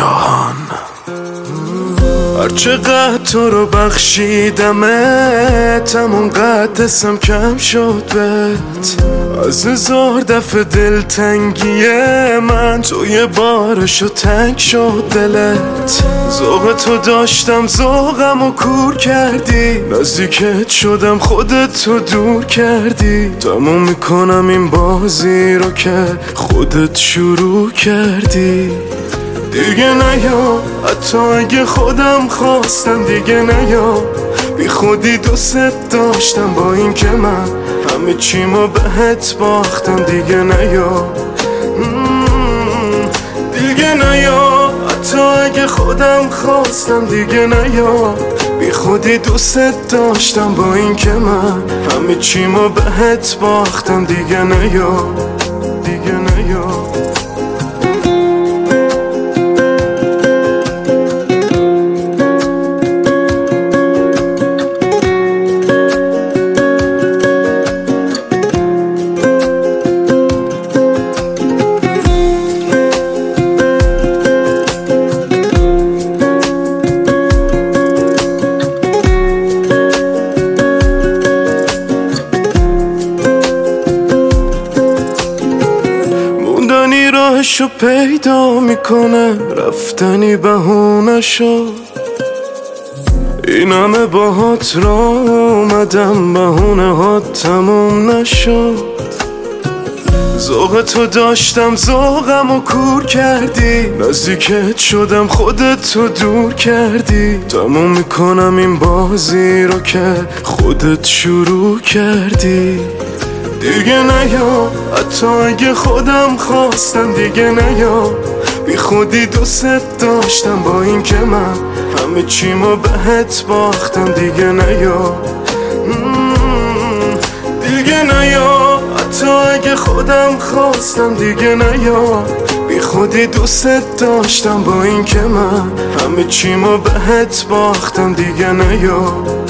شاهان. هرچقدر تو رو بخشیدمت همون قد دستم کم شد بهت. از 1000 دفعه دلتنگی من تو یه بارشو تنگ شد دلت. ذوق تو داشتم ذوقمو کور کردی، نزدیکت شدم خودت تو دور کردی. تموم میکنم این بازی رو که خودت شروع کردی. دیگه نیا حتی اگه خودم خواستم، دیگه نیا بی خودی دوست داشتم با این که من همه چیمو بهت باختم. دیگه نیا دیگه نیا حتی اگه خودم خواستم. دیگه نیا بی خودی دوست داشتم با این که من همه چیمو بهت باختم. دیگه نیا دیگه نیا. راهشو پیدا میکنه، رفتنی بهونه شد. این همه باهات را اومدم، بهونه هات تموم نشد. ذوق تو داشتم ذوقمو کور کردی، نزدیکت شدم خودت تو دور کردی. تموم میکنم این بازی رو که خودت شروع کردی. دیگه نیا حتی اگه خودم خواستم. دیگه نیا بی خودی دوست داشتم با این که من همه چیمو بهت باختم. دیگه نیا دیگه نیا حتی اگه خودم خواستم. دیگه نیا بی خودی دوست داشتم با این که من همه چیمو بهت باختم. دیگه نیا